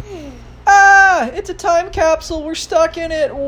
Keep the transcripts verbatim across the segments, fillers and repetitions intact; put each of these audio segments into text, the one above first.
Ah, it's a time capsule. We're stuck in it.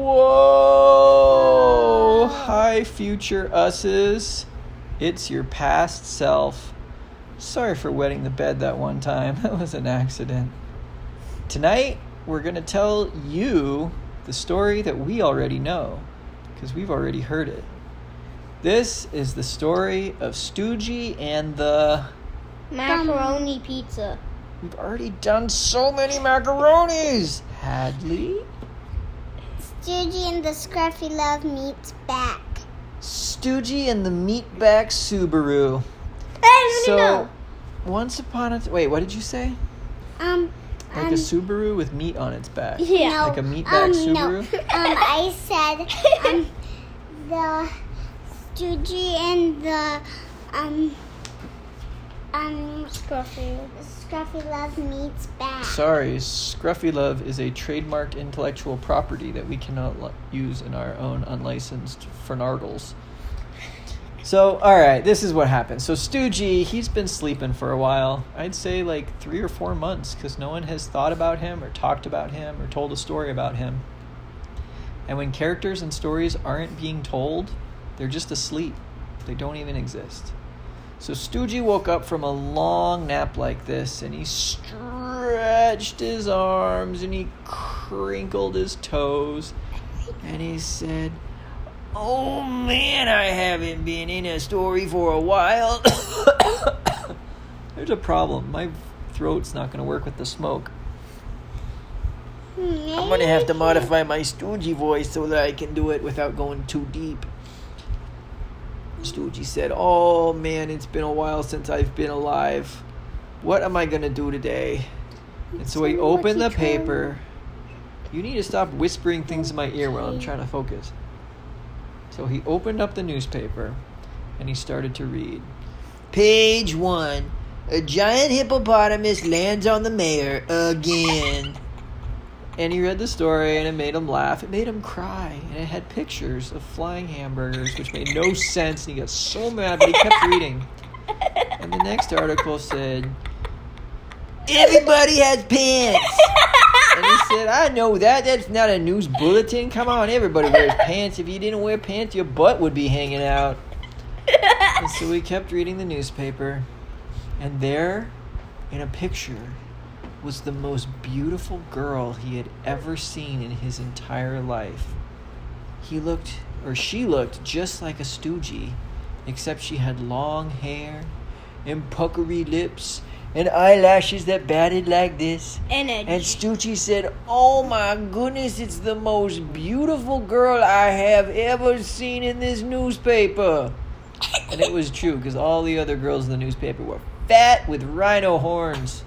Whoa. Hi, future us's. It's your past self. Sorry for wetting the bed that one time. That was an accident. Tonight, we're going to tell you the story that we already know, because we've already heard it. This is the story of Stoogie and the... macaroni pizza. We've already done so many macaronis. Hadley? Stoogie and the Scruffy Love meets back. Stoogie and the Meatback Subaru. Hey, so, no. once upon a... T- Wait, what did you say? Um... Like um, a Subaru with meat on its back. Yeah. Like a meatback um, Subaru? No. Um, I said, um, the Stoogie and the, um, um, Scruffy, Scruffy Love meets back. Sorry, Scruffy Love is a trademarked intellectual property that we cannot lo- use in our own unlicensed Fernardles. So, alright, this is what happened. So Stoogie, he's been sleeping for a while. I'd say like three or four months, because no one has thought about him or talked about him or told a story about him. And when characters and stories aren't being told, they're just asleep. They don't even exist. So Stoogie woke up from a long nap like this, and he stretched his arms, and he crinkled his toes, and he said, "Oh man, I haven't been in a story for a while." There's a problem. My throat's not going to work with the smoke. I'm going to have to modify my Stoogie voice so that I can do it without going too deep. Stoogie said, "Oh man, it's been a while since I've been alive. What am I going to do today?" And so he opened the paper. You need to stop whispering things in my ear while I'm trying to focus. So he opened up the newspaper, and he started to read. Page one. A giant hippopotamus lands on the mayor again. And he read the story, and it made him laugh. It made him cry. And it had pictures of flying hamburgers, which made no sense. And he got so mad, but he kept reading. And the next article said, "Everybody has pants." And he said, "I know that. That's not a news bulletin. Come on, everybody wears pants. If you didn't wear pants, your butt would be hanging out." And so he kept reading the newspaper. And there, in a picture, was the most beautiful girl he had ever seen in his entire life. He looked, or she looked, just like a Stoogie, except she had long hair and puckery lips and eyelashes that batted like this. Energy. And Stoogie said, "Oh my goodness, it's the most beautiful girl I have ever seen in this newspaper." And it was true, because all the other girls in the newspaper were fat with rhino horns.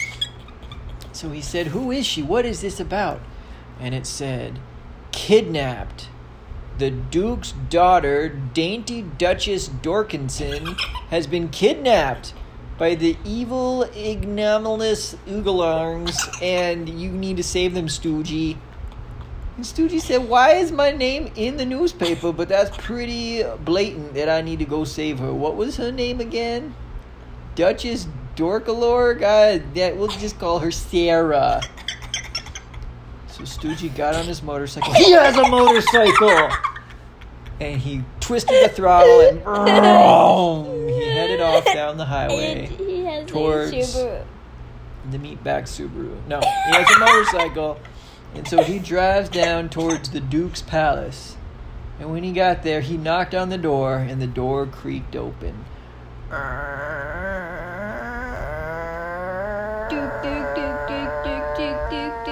So he said, "Who is she? What is this about?" And it said, "Kidnapped. The Duke's daughter, Dainty Duchess Dorkinson, has been kidnapped by the evil, ignominious Oogalarns, and you need to save them, Stoogie." And Stoogie said, "Why is my name in the newspaper? But that's pretty blatant that I need to go save her. What was her name again? Duchess Dorkalor? God, that we'll just call her Sarah." So Stoogie got on his motorcycle. He has a motorcycle! And he twisted the throttle and boom, he headed off down the highway And he has towards a Subaru. the Meatback Subaru. No, he has a motorcycle. And so he drives down towards the Duke's palace. And when he got there, he knocked on the door, and the door creaked open. Duke, Duke, Duke, Duke, Duke, Duke,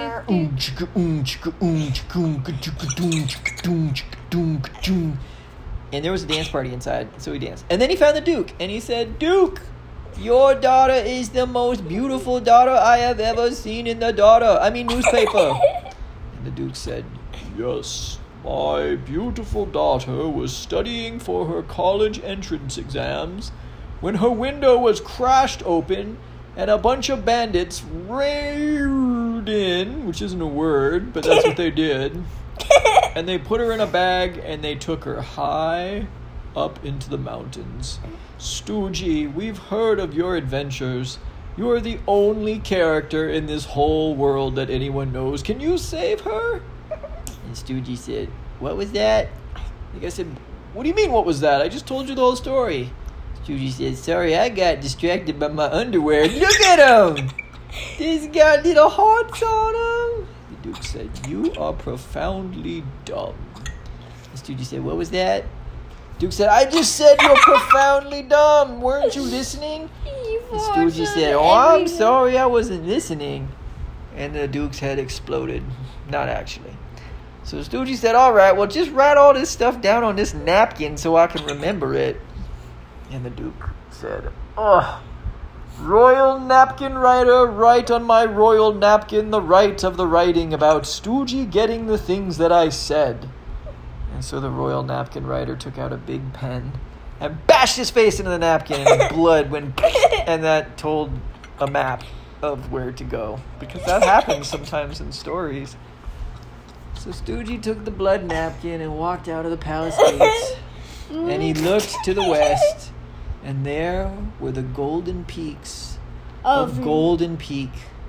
Duke, Duke. And there was a dance party inside, so he danced. And then he found the Duke, and he said, "Duke, your daughter is the most beautiful daughter I have ever seen in the daughter, I mean newspaper." And the Duke said, "Yes, my beautiful daughter was studying for her college entrance exams when her window was crashed open and a bunch of bandits raided in," which isn't a word, but that's what they did. "And they put her in a bag and they took her high up into the mountains. Stoogie, we've heard of your adventures, You are the only character in this whole world that anyone knows. Can you save her? And Stoogie said, what was that? The guy said, what do you mean, what was that? I just told you the whole story. Stoogie said, sorry, I got distracted by my underwear. Look at him! He's got little hearts on him. The Duke said, you are profoundly dumb. And Stoogie said, what was that? Duke said, I just said you're profoundly dumb. Weren't you listening? And Stoogie said, oh, I'm sorry, I wasn't listening. And the Duke's head exploded. Not actually. So Stoogie said, all right, well, just write all this stuff down on this napkin so I can remember it. And the Duke said, oh, royal napkin writer, write on my royal napkin the right of the writing about Stoogie getting the things that I said. And so the royal napkin writer took out a big pen and bashed his face into the napkin, and blood went, and that told a map of where to go. Because that happens sometimes in stories. So Stoogie took the blood napkin and walked out of the palace gates. And he looked to the west, and there were the golden peaks of Golden Peak.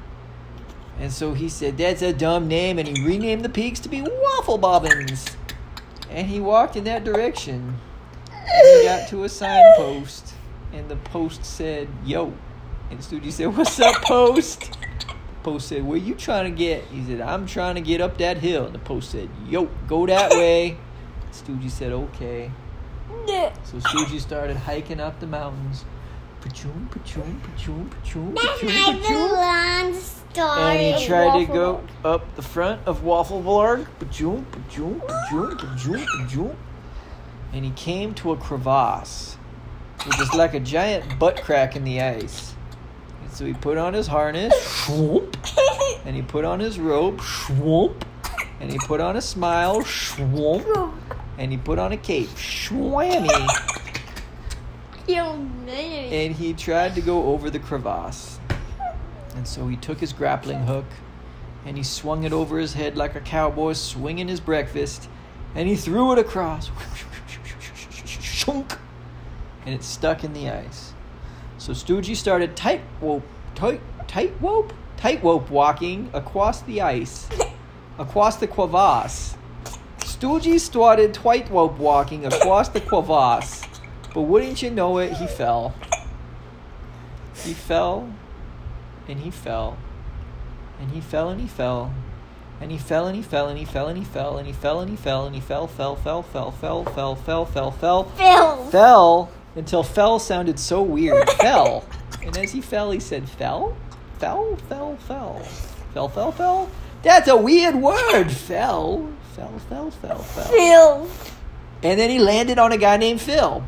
And so he said, that's a dumb name, and he renamed the peaks to be Waffle Bobbins. And he walked in that direction. And he got to a signpost, and the post said, yo. And Stoogie said, what's up, post? The post said, where you trying to get? He said, I'm trying to get up that hill. And the post said, yo, go that way. Stoogie said, okay. So Stoogie started hiking up the mountains. Pachoom, pachoom, pachoom, pachoom, That pachoom, might be a pachoom. long story. And he tried to go Waffleborg. up the front of Waffleborg. Pachoom, pachoom, pachoom, pachoom, pachoom. And he came to a crevasse, which is like a giant butt crack in the ice. And so he put on his harness, shwoomp, and he put on his robe, shwoomp, and he put on a smile, shwoomp, and he put on a cape, shwammy. And he tried to go over the crevasse. And so he took his grappling hook, and he swung it over his head like a cowboy swinging his breakfast, and he threw it across. And it stuck in the ice. So Stoogie started tight rope, tight, tight rope, tight rope walking across the ice, across the crevasse. Stoogie started tight rope walking across the crevasse, but wouldn't you know it, he fell. He fell, and he fell, and he fell, and he fell. And he fell and he fell and he fell and he fell and he fell and he fell and he fell, fell, fell, fell, fell, fell, fell, fell, fell, Phil. fell until fell sounded so weird. Fell. And as he fell, he said, fell, fell, fell, fell, fell, fell, fell. That's a weird word. Fell, fell, fell, fell, fell. Phil. And then he landed on a guy named Phil.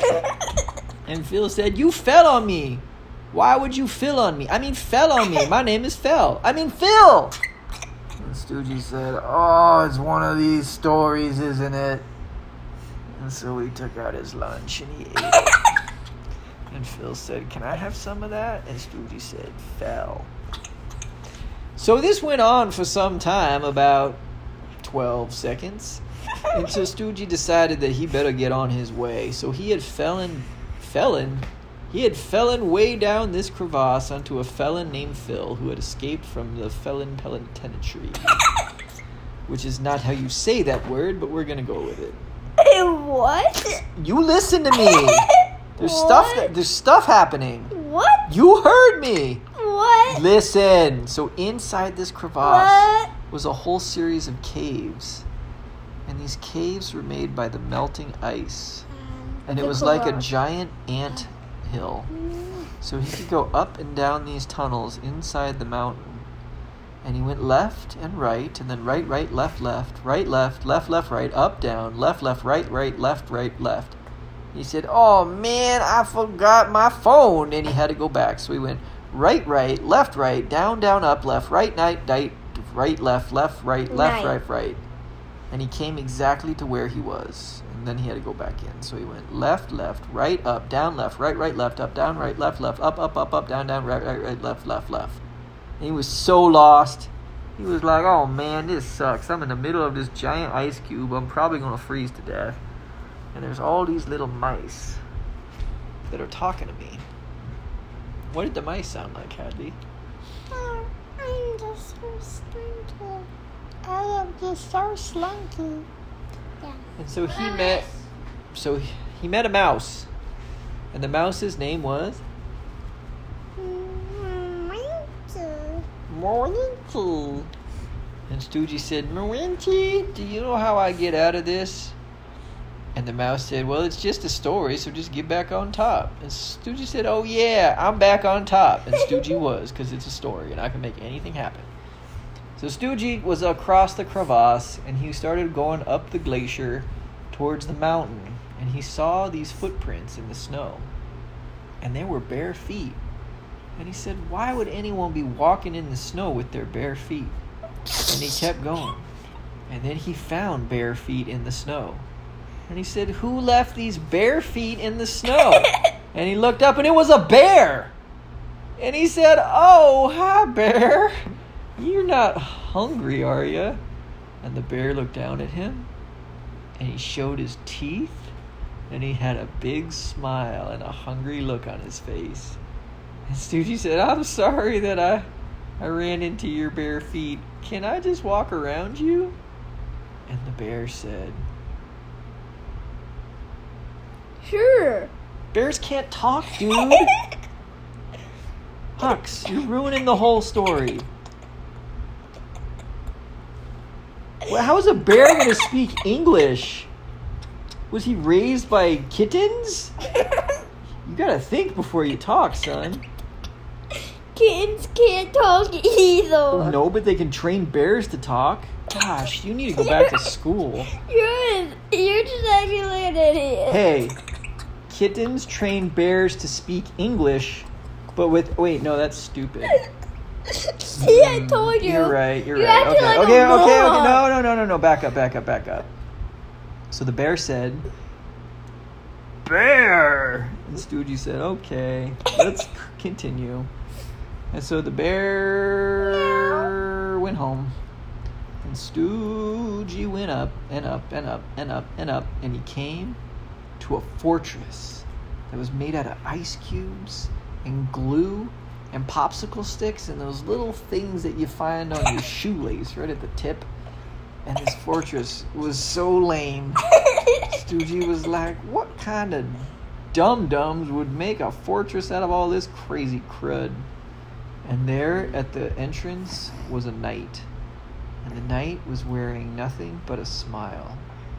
And Phil said, you fell on me. Why would you fill on me? I mean, fell on me. My name is Phil. I mean, Phil. And Stoogie said, oh, it's one of these stories, isn't it? And so he took out his lunch and he ate it. And Phil said, can I have some of that? And Stoogie said, fell. So this went on for some time, about twelve seconds, until Stoogie decided that he better get on his way. So he had felon, felon, he had felon way down this crevasse onto a felon named Phil who had escaped from the felon penitentiary. Which is not how you say that word, but we're going to go with it. What? You listen to me. There's What? stuff that, there's stuff happening. What? You heard me. What? Listen. So inside this crevasse What? was a whole series of caves. And these caves were made by the melting ice. And it The was like a crevasse. giant ant hill. So he could go up and down these tunnels inside the mountain. And he went left and right, and then right, right, left, left, right, left, left, left, right, up, down, left, left, right, right, left, right, left. He said, oh man, I forgot my phone. And he had to go back. So he went right, right, left, right, down, down, up, left, right, night, right, right, left, left, right, left, Night. right, right. And he came exactly to where he was. And then he had to go back in. So he went left, left, right, up, down, left, right, right, left, up, down, right, left, left, up, up, up, up, down, down, right, right, right, left, left, left. And he was so lost. He was like, oh man, this sucks. I'm in the middle of this giant ice cube. I'm probably going to freeze to death. And there's all these little mice that are talking to me. What did the mice sound like, Hadley? Oh, I'm just so slinky. I am just so slunky. Yeah. And so he met, so he, he met a mouse, and the mouse's name was Morinty. And Stoogie said, Morinty, do you know how I get out of this? And the mouse said, well, it's just a story, so just get back on top. And Stoogie said, oh yeah, I'm back on top. And Stoogie was, because it's a story, and I can make anything happen. So Stoogie was across the crevasse, and he started going up the glacier towards the mountain, and he saw these footprints in the snow, and they were bare feet. And he said, why would anyone be walking in the snow with their bare feet? And he kept going. And then he found bare feet in the snow. And he said, who left these bare feet in the snow? And he looked up, and it was a bear. And he said, oh, hi, bear. You're not hungry, are you? And the bear looked down at him, and he showed his teeth, and he had a big smile and a hungry look on his face. And Stoogie said, I'm sorry that I, I ran into your bare feet. Can I just walk around you? And the bear said, sure. Bears can't talk, dude. Hux, you're ruining the whole story. Well, how is a bear going to speak English? Was he raised by kittens? You gotta think before you talk, son. Kittens can't talk either. No, but they can train bears to talk. Gosh, you need to go back to school. You're, you're just acting like an idiot. Hey, kittens train bears to speak English, but with... Wait, no, that's stupid. See, I told you. You're right, you're, You're right. acting Okay, like okay, a okay, okay. moron. No, no, no, no, no. Back up, back up, back up. So the bear said, bear! And Stoogie said, okay, let's continue. And so the bear went home. And Stoogie went up and up and up and up and up. And he came to a fortress that was made out of ice cubes and glue and popsicle sticks and those little things that you find on your shoelace right at the tip. And this fortress was so lame. Stoogie was like, what kind of dum-dums would make a fortress out of all this crazy crud? And there at the entrance was a knight. And the knight was wearing nothing but a smile.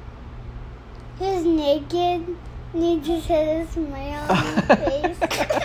He was naked, and he just had a smile on his face.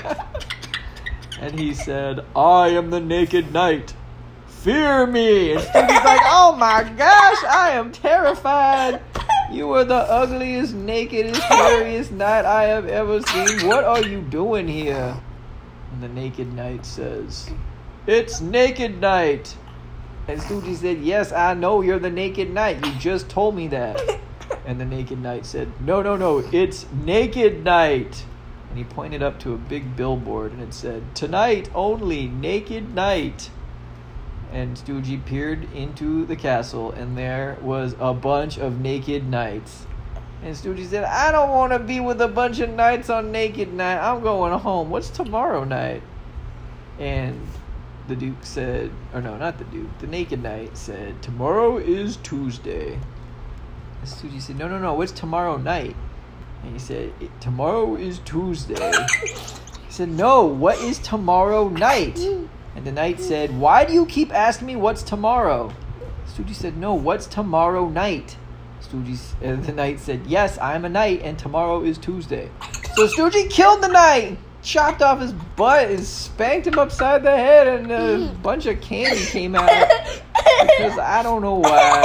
And he said, I am the naked knight. Fear me. And Stoogie's like, oh my gosh, I am terrified. You are the ugliest, nakedest, hairiest knight I have ever seen. What are you doing here? And the naked knight says, it's naked night. And Stoogie said, yes, I know you're the naked knight. You just told me that. And the naked knight said, no, no, no, it's naked night. And he pointed up to a big billboard and it said, tonight only, naked night. And Stoogie peered into the castle and there was a bunch of naked knights. And Stoogie said, I don't want to be with a bunch of knights on naked night. I'm going home. What's tomorrow night? And the Duke said, or no, not the Duke, the naked knight said, tomorrow is Tuesday. And Stoogie said, no, no, no, what's tomorrow night? And he said, tomorrow is Tuesday. He said, no, what is tomorrow night? And the knight said, why do you keep asking me what's tomorrow? Stoogie said, no, what's tomorrow night? Stoogie, uh, the knight said, yes, I'm a knight and tomorrow is Tuesday. So Stoogie killed the knight, chopped off his butt and spanked him upside the head and a bunch of candy came out. Because I don't know why.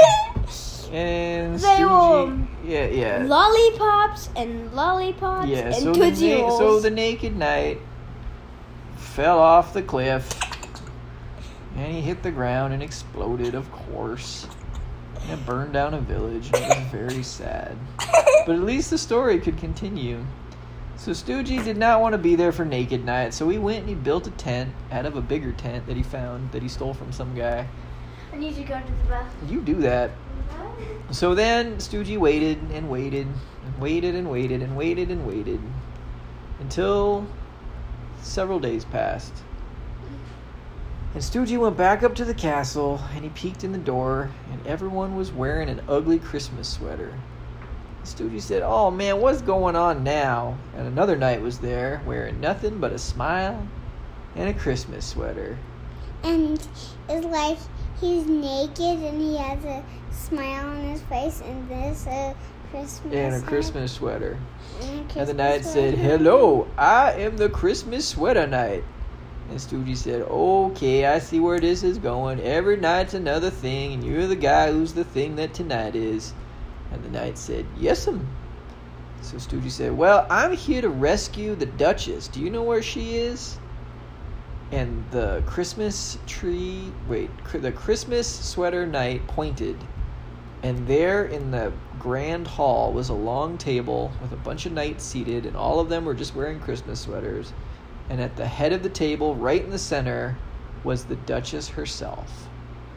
And They Stoogie, were yeah, yeah. lollipops and lollipops Yeah, and so the, Tootsie na- Rolls. so the naked knight fell off the cliff and he hit the ground and exploded, of course. And it burned down a village and it was very sad. But at least the story could continue. So Stoogie did not want to be there for naked night, so he went and he built a tent out of a bigger tent that he found, that he stole from some guy. I need to go to the bathroom. You do that. So then Stoogie waited and waited and waited and waited and waited and waited until several days passed. And Stoogie went back up to the castle, and he peeked in the door, and everyone was wearing an ugly Christmas sweater. Stoogie said, "Oh man, what's going on now?" And another knight was there, wearing nothing but a smile and a Christmas sweater. And it's like he's naked and he has a smile on his face and this a Christmas And a hat. Christmas sweater. And, a And the Christmas knight said, sweater. "Hello, I am the Christmas sweater knight." And Stoogie said, "Okay, I see where this is going. Every night's another thing, and you're the guy who's the thing that tonight is." And the knight said, "Yes'm." So Stoogie said, "Well, I'm here to rescue the Duchess. Do you know where she is?" And the Christmas tree, wait, the Christmas sweater knight pointed. And there in the grand hall was a long table with a bunch of knights seated, and all of them were just wearing Christmas sweaters. And at the head of the table, right in the center, was the Duchess herself.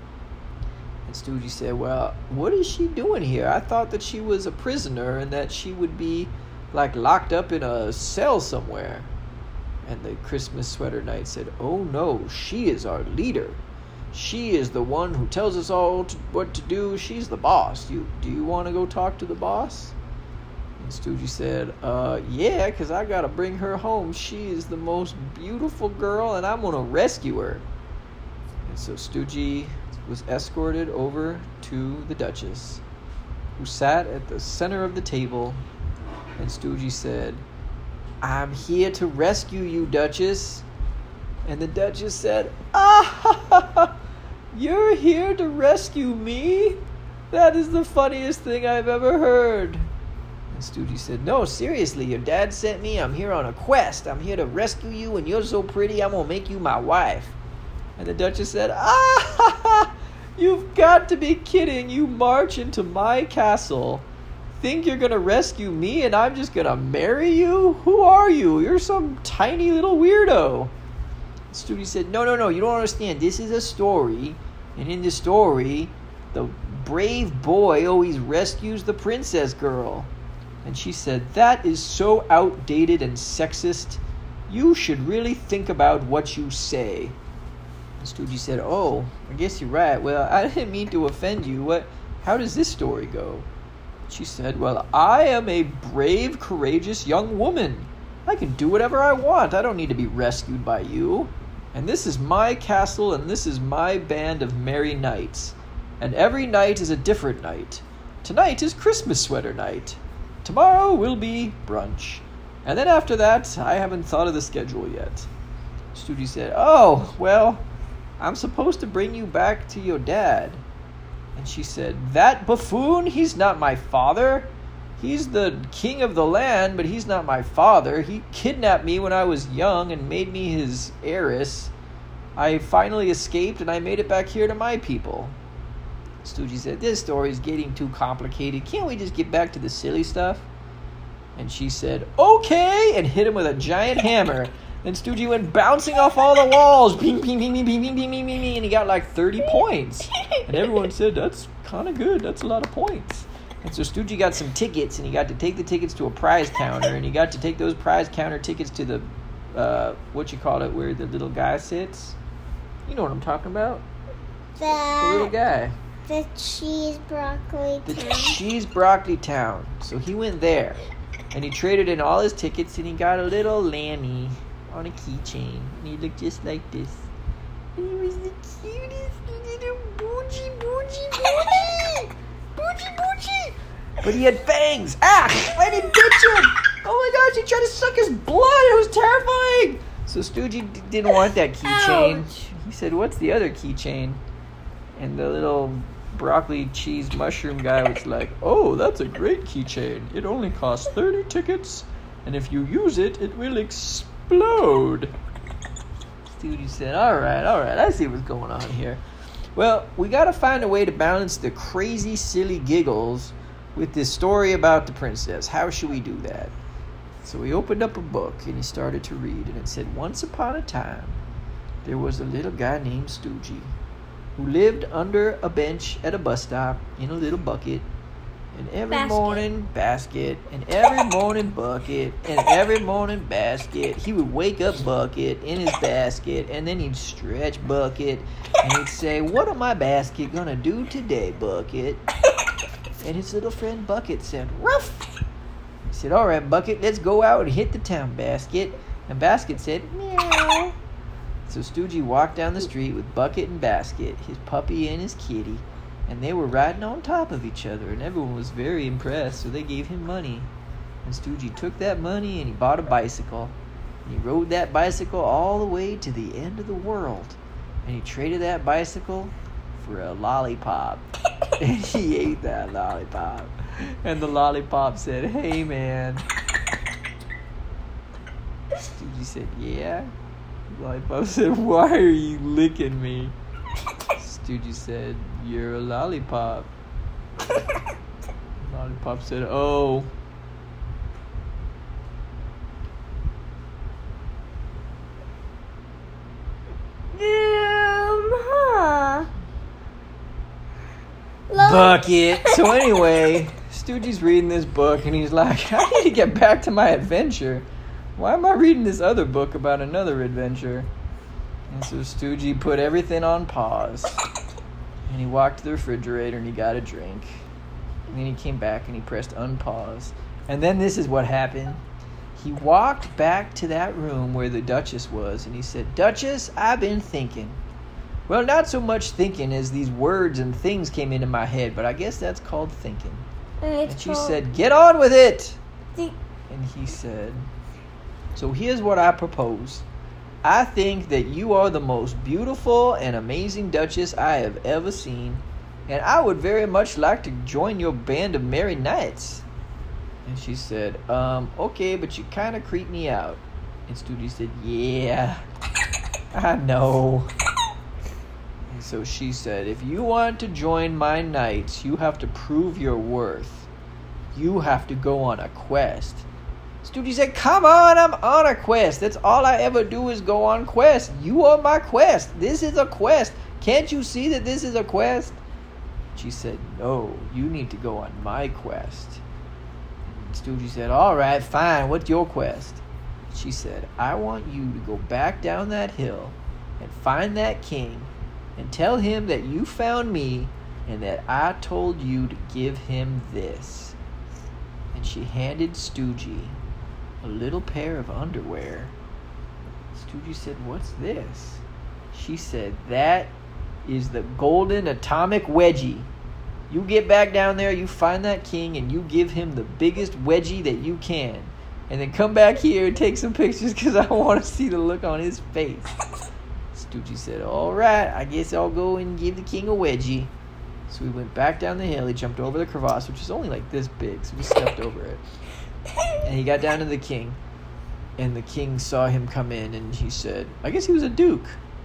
And Stoogie said, "Well, what is she doing here? I thought that she was a prisoner and that she would be, like, locked up in a cell somewhere." And the Christmas sweater knight said, "Oh no, she is our leader. She is the one who tells us all to, what to do. She's the boss. You, do you want to go talk to the boss?" And Stoogie said, uh, yeah, because I got to bring her home. She is the most beautiful girl, and I'm going to rescue her. And so Stoogie was escorted over to the Duchess, who sat at the center of the table. And Stoogie said, "I'm here to rescue you, Duchess." And the Duchess said, "Ah, you're here to rescue me? That is the funniest thing I've ever heard." And Stoogie said, "No, seriously, your dad sent me. I'm here on a quest. I'm here to rescue you, and you're so pretty, I'm going to make you my wife." And the Duchess said, "Ah, you've got to be kidding. You march into my castle, think you're going to rescue me, and I'm just going to marry you? Who are you? You're some tiny little weirdo." Stoogie said, "No, no, no, you don't understand. This is a story, and in the story, the brave boy always rescues the princess girl." And she said, "That is so outdated and sexist. You should really think about what you say." And Stoogie said, "Oh, I guess you're right. Well, I didn't mean to offend you. What? How does this story go?" She said, "Well, I am a brave, courageous young woman. I can do whatever I want. I don't need to be rescued by you. And this is my castle, and this is my band of merry knights. And every night is a different night. Tonight is Christmas sweater night. Tomorrow will be brunch. And then after that, I haven't thought of the schedule yet." Stoogie said, "Oh, well, I'm supposed to bring you back to your dad." And she said, "That buffoon? He's not my father. He's the king of the land, but he's not my father. He kidnapped me when I was young and made me his heiress. I finally escaped, and I made it back here to my people." Stoogie said, "This story is getting too complicated. Can't we just get back to the silly stuff?" And she said, "Okay," and hit him with a giant hammer. And Stoogie went bouncing off all the walls. Ping, ping, ping, ping, ping, ping, ping, ping, ping, ping, and he got like thirty points. And everyone said, "That's kind of good. That's a lot of points." And so Stoogie got some tickets, and he got to take the tickets to a prize counter, and he got to take those prize counter tickets to the, uh, what you call it, where the little guy sits. You know what I'm talking about? The little The, guy. the cheese broccoli The town. cheese broccoli town. So he went there, and he traded in all his tickets, and he got a little lammy on a keychain, and he looked just like this. And he was the cutest little bougie, bougie, bougie, bougie, bougie. But he had fangs. Ah! I didn't bitch him. Oh my gosh! He tried to suck his blood. It was terrifying. So Stoogie d- didn't want that keychain. Ouch. He said, "What's the other keychain?" And the little broccoli cheese mushroom guy was like, "Oh, that's a great keychain. It only costs thirty tickets, and if you use it, it will explode." Stoogie said, all right, all right, I see what's going on here. Well, we got to find a way to balance the crazy, silly giggles with this story about the princess. How should we do that? So he opened up a book, and he started to read, and it said, "Once upon a time, there was a little guy named Stoogie, who lived under a bench at a bus stop in a little bucket, And every Basket. morning, basket. And every morning, bucket. And every morning, basket. He would wake up bucket in his basket. And then he'd stretch bucket. And he'd say, what am my basket gonna do today, bucket? And his little friend Bucket said, ruff. He said, all right, Bucket, let's go out and hit the town, Basket. And Basket said, meow. So Stoogey walked down the street with Bucket and Basket, his puppy and his kitty, and they were riding on top of each other, and everyone was very impressed, so they gave him money. And Stoogey took that money and he bought a bicycle. And he rode that bicycle all the way to the end of the world. And he traded that bicycle for a lollipop. And he ate that lollipop. And the lollipop said, hey, man. Stoogey said, yeah. The lollipop said, why are you licking me? Stoogey said, you're a lollipop. Lollipop said, oh. Um, huh. Bucket. So anyway, Stoogey's reading this book and he's like, I need to get back to my adventure. Why am I reading this other book about another adventure? And so Stoogey put everything on pause. And he walked to the refrigerator and he got a drink. And then he came back and he pressed unpause. And then this is what happened. He walked back to that room where the Duchess was and he said, Duchess, I've been thinking. Well, not so much thinking as these words and things came into my head, but I guess that's called thinking. And, it's And she called said, get on with it. the- And he said, so here's what I propose. I think that you are the most beautiful and amazing Duchess I have ever seen, and I would very much like to join your band of merry knights. And she said, um, okay, but you kind of creep me out. And Stoogey said, yeah, I know. And so she said, if you want to join my knights, you have to prove your worth. You have to go on a quest. Stoogey said, come on, I'm on a quest. That's all I ever do is go on quest. You are my quest. This is a quest. Can't you see that this is a quest? She said, no, you need to go on my quest. And Stoogey said, all right, fine. What's your quest? She said, I want you to go back down that hill and find that king and tell him that you found me and that I told you to give him this. And she handed Stoogey a little pair of underwear. Stoogey said, what's this? She said, that is the golden atomic wedgie. You get back down there, you find that king, and you give him the biggest wedgie that you can. And then come back here and take some pictures because I want to see the look on his face. Stoogey said, all right, I guess I'll go and give the king a wedgie. So we went back down the hill. He jumped over the crevasse, which is only like this big, so we stepped over it. And he got down to the king. And the king saw him come in, and he said, I guess he was a duke.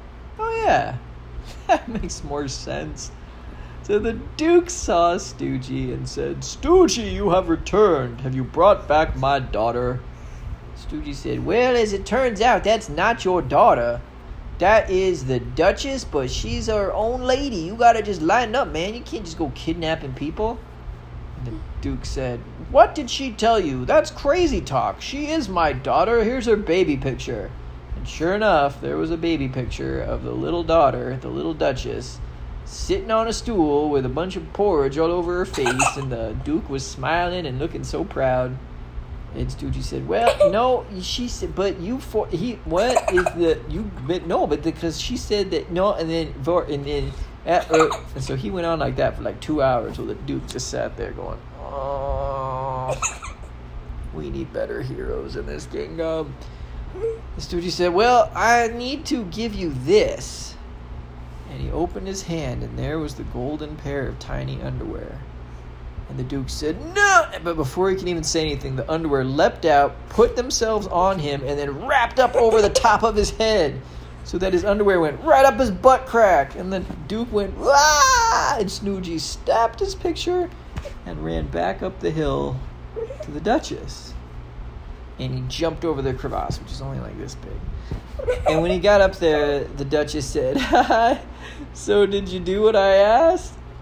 Oh, yeah. That makes more sense. So the duke saw Stoogey and said, Stoogey, you have returned. Have you brought back my daughter? Stoogey said, well, as it turns out, that's not your daughter. That is the Duchess, but she's her own lady. You gotta just lighten up, man. You can't just go kidnapping people. And the duke said, what did she tell you? That's crazy talk. She is my daughter. Here's her baby picture. And sure enough, there was a baby picture of the little daughter, the little Duchess, sitting on a stool with a bunch of porridge all over her face, and the duke was smiling and looking so proud. And Stoogey said, well, no, she said, but you, for, he, what is the, you, but no, but because she said that, no, and then, and then, uh, uh, and so he went on like that for like two hours while the duke just sat there going, oh, we need better heroes in this kingdom. And Stoogey said, well, I need to give you this. And he opened his hand, and there was the golden pair of tiny underwear. And the duke said, no! But before he can even say anything, the underwear leapt out, put themselves on him, and then wrapped up over the top of his head, so that his underwear went right up his butt crack. And the duke went, ah! And Stoogey snapped his picture and ran back up the hill to the Duchess. And he jumped over the crevasse, which is only like this big. And when he got up there, the Duchess said, hi, so did you do what I asked?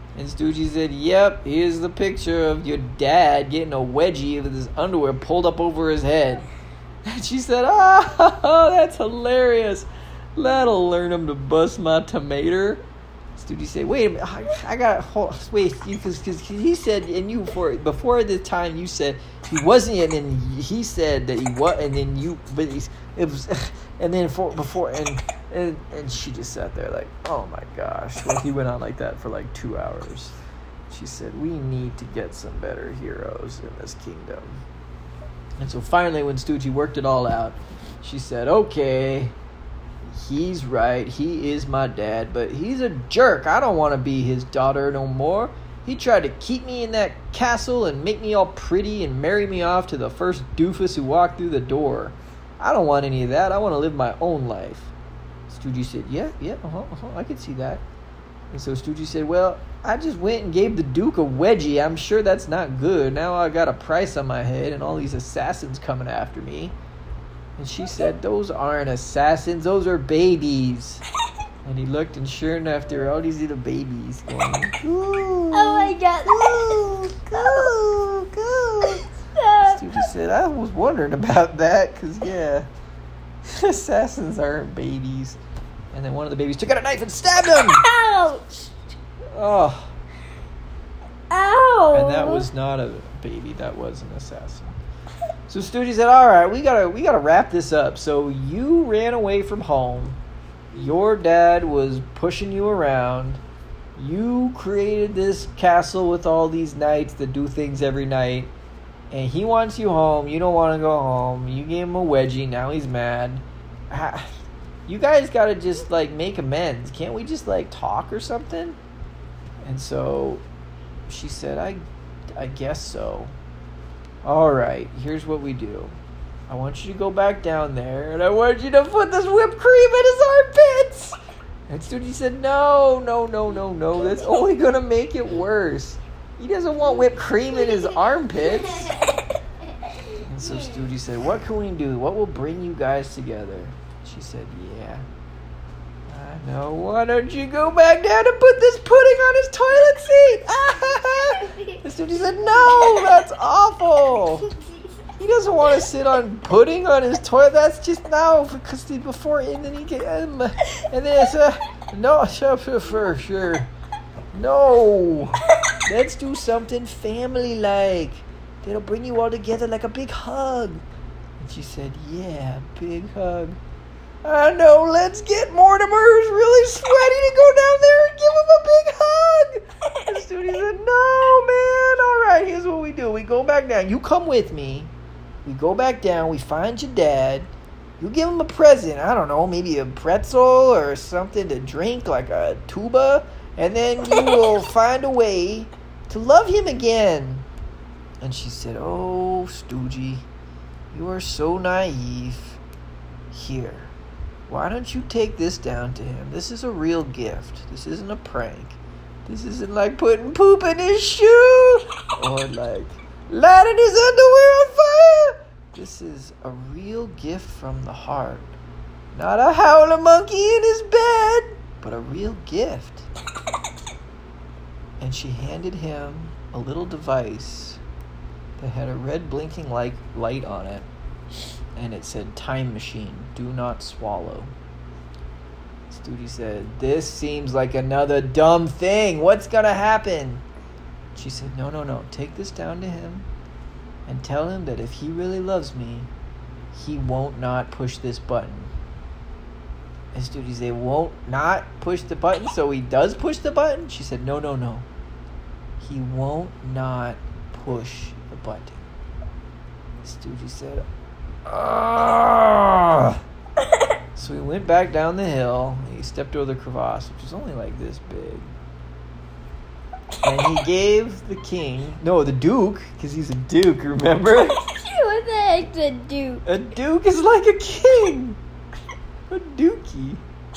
And Stoogie said, yep, here's the picture of your dad getting a wedgie with his underwear pulled up over his head. And she said, oh, that's hilarious. That'll learn him to bust my tomato. Stoogie said, wait a minute, I, I got, hold, wait, because he said, and you, before, before the time you said he wasn't, and then he said that he was, and then you, but he's, it was, and then for, before, and, and, and she just sat there like, oh my gosh. Well, he went on like that for like two hours. She said, we need to get some better heroes in this kingdom. And so finally, when Stoogie worked it all out, she said, okay, he's right. He is my dad, but he's a jerk. I don't want to be his daughter no more. He tried to keep me in that castle and make me all pretty and marry me off to the first doofus who walked through the door. I don't want any of that. I want to live my own life. Stoogie said, yeah, yeah, uh-huh, uh-huh, I could see that. And so Stoogie said, well, I just went and gave the Duke a wedgie. I'm sure that's not good. Now I got a price on my head and all these assassins coming after me. And she said, those aren't assassins. Those are babies. And he looked, and sure enough, there were all these little babies going, Oh my god. Go, go, go. Stoogie said, I was wondering about that, because, yeah, assassins aren't babies. And then one of the babies took out a knife and stabbed him. Ouch. Oh. Ow. And that was not a baby. That was an assassin. So Stoogie said, all right, we gotta we gotta wrap this up. So you ran away from home. Your dad was pushing you around. You created this castle with all these knights that do things every night. And he wants you home. You don't want to go home. You gave him a wedgie. Now he's mad. You guys gotta just, like, make amends. Can't we just, like, talk or something? And so she said, I, I guess so. All right, here's what we do. I want you to go back down there, and I want you to put this whipped cream in his armpits. And Stoogie said, no, no, no, no, no. That's only going to make it worse. He doesn't want whipped cream in his armpits. And so Stoogie said, what can we do? What will bring you guys together? She said, yeah, I know. Why don't you go back down and put this pudding on his toilet seat? And Stoogie said, no, that's awful. He doesn't want to sit on pudding on his toilet. That's just no, because the, before and then he get um, and then it's uh, no, for sure. No, let's do something family-like. That'll bring you all together like a big hug. And she said, yeah, big hug. I know, let's get Mortimer, who's really sweaty, to go down there and give him a big hug. And Stoogie said, no, man, all right, here's what we do. We go back down. You come with me. We go back down. We find your dad. You give him a present. I don't know, maybe a pretzel or something to drink, like a tuba. And then you will find a way to love him again. And she said, oh, Stoogie, you are so naive. Here, why don't you take this down to him? This is a real gift. This isn't a prank. This isn't like putting poop in his shoe or like lighting his underwear on fire. This is a real gift from the heart. Not a howler monkey in his bed, but a real gift. And she handed him a little device that had a red blinking light, light on it. And it said, time machine, do not swallow. Stoogie said, this seems like another dumb thing. What's going to happen? She said, no, no, no. Take this down to him and tell him that if he really loves me, he won't not push this button. And Stoogie said, won't not push the button, so he does push the button? She said, no, no, no. He won't not push the button. Stoogie said, ah. So he went back down the hill. He stepped over the crevasse, which was only like this big. And he gave the king, no, the duke, because he's a duke, remember? What the heck's a duke? A duke is like a king. A dookie.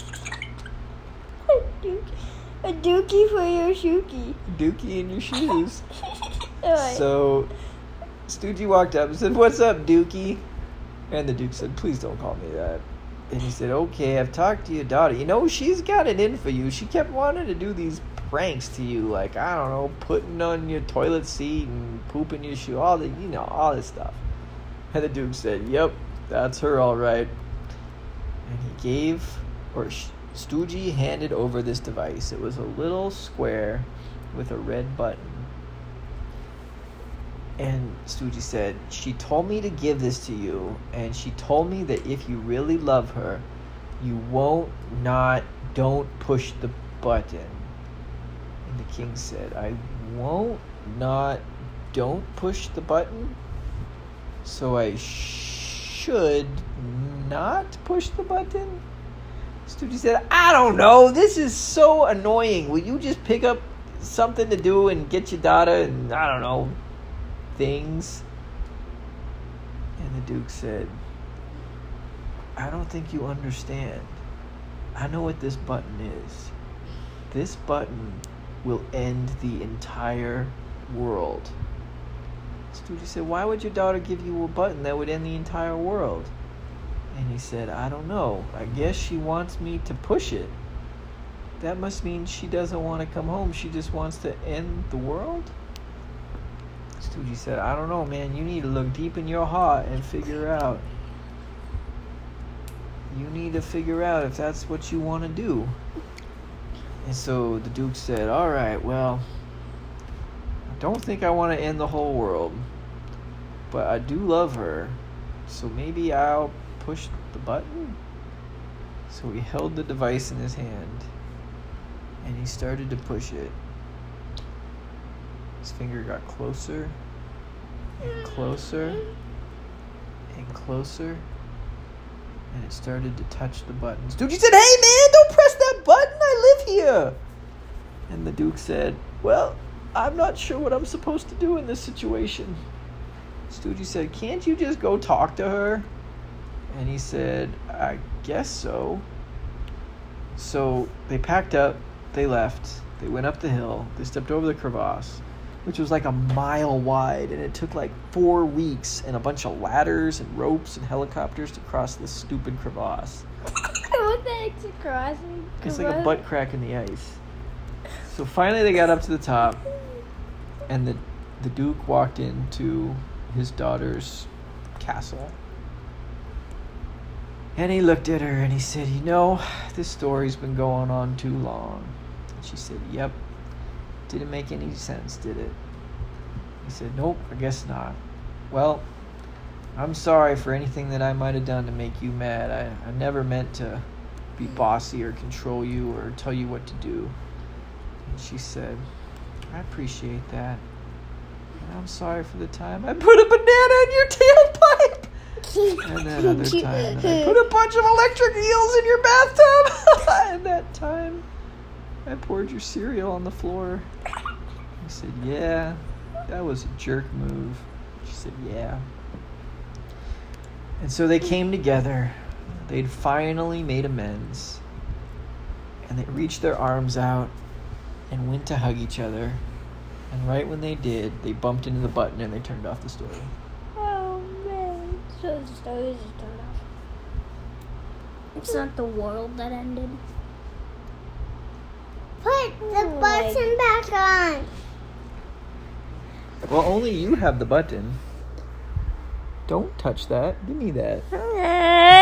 A dookie. A dookie for your shookie. Dookie in your shoes. Alright. So Stoogie walked up and said, what's up, Dookie? And the duke said, please don't call me that. And he said, okay, I've talked to your daughter. You know, she's got it in for you. She kept wanting to do these pranks to you, like, I don't know, putting on your toilet seat and pooping your shoe, all the, you know, all this stuff. And the Duke said, yep, that's her all right. And he gave, or Stoogie handed over this device. It was a little square with a red button. And Stoogie said, she told me to give this to you, and she told me that if you really love her, you won't not, don't push the button. And the king said, I won't not, don't push the button? So I should not push the button? Stoogie said, I don't know. This is so annoying. Will you just pick up something to do and get your daughter and, I don't know, things? And the Duke said, I don't think you understand. I know what this button is. This button will end the entire world. Stoogie said, why would your daughter give you a button that would end the entire world? And he said, I don't know. I guess she wants me to push it. That must mean she doesn't want to come home. She just wants to end the world? Stoogie said, I don't know, man. You need to look deep in your heart and figure out. You need to figure out if that's what you want to do. And so the Duke said, all right, well, I don't think I want to end the whole world, but I do love her, so maybe I'll push the button. So he held the device in his hand, and he started to push it. His finger got closer, and closer, and closer. And it started to touch the buttons. Stoogie said, hey man, don't press that button. I live here. And the Duke said, well, I'm not sure what I'm supposed to do in this situation. Stoogie said, can't you just go talk to her? And he said, I guess so. So they packed up. They left. They went up the hill. They stepped over the crevasse, which was like a mile wide, and it took like four weeks and a bunch of ladders and ropes and helicopters to cross this stupid crevasse. What the heck's a crossing? It's like a butt crack in the ice. So finally they got up to the top, and the, the Duke walked into his daughter's castle. And he looked at her and he said, you know, this story's been going on too long. And she said, yep. Didn't make any sense, did it? He said, nope, I guess not. Well, I'm sorry for anything that I might have done to make you mad. I, I never meant to be bossy or control you or tell you what to do. And she said, I appreciate that. And I'm sorry for the time I put a banana in your tailpipe. And that other time that I put a bunch of electric eels in your bathtub. And that time I poured your cereal on the floor. I said, yeah, that was a jerk move. She said, yeah. And so they came together. They'd finally made amends. And they reached their arms out and went to hug each other. And right when they did, they bumped into the button and they turned off the story. Oh, man. So the story just turned off. It's not the world that ended. Put the Oh, button back on. Well, only you have the button. Don't touch that. Give me that.